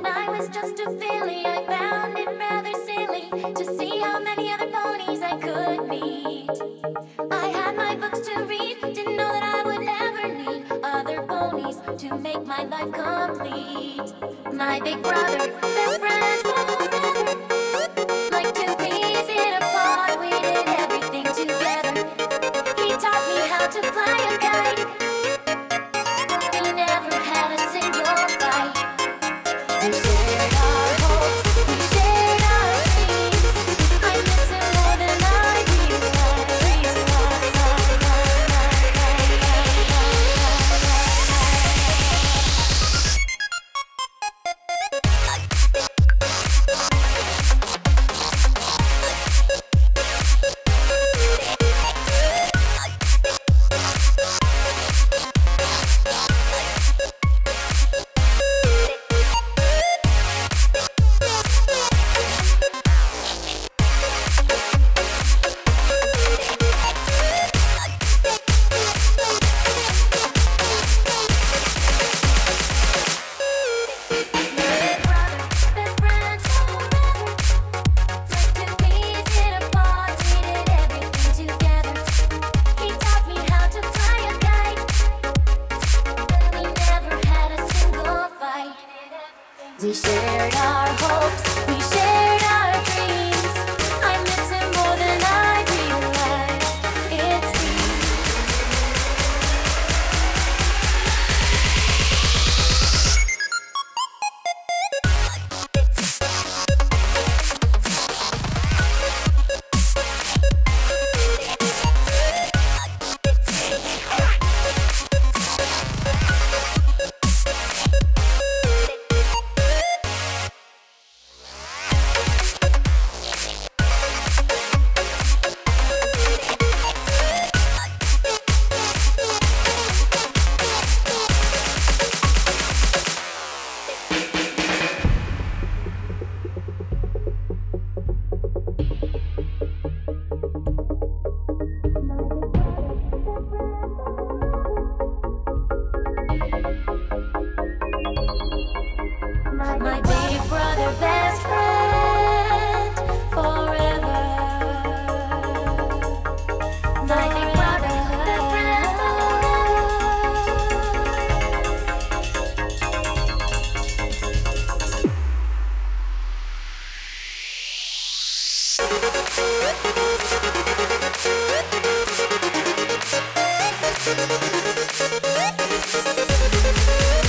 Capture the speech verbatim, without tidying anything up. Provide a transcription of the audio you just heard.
I was just a filly, I found it rather silly to see how many other ponies I could meet. I had my books to read, didn't know that I would ever need other ponies to make my life complete. My big brother, best friend forever, like two peas in a pod, we did everything together. He taught me how to fly a kite. We never had a single fight. We shared our hopes, we shared our dreams. I miss him more than I realize, we shared our hopes, we shared our dreams. I miss him more than I realize, it seems. My big brother, best friend forever. My big brother, best friend forever.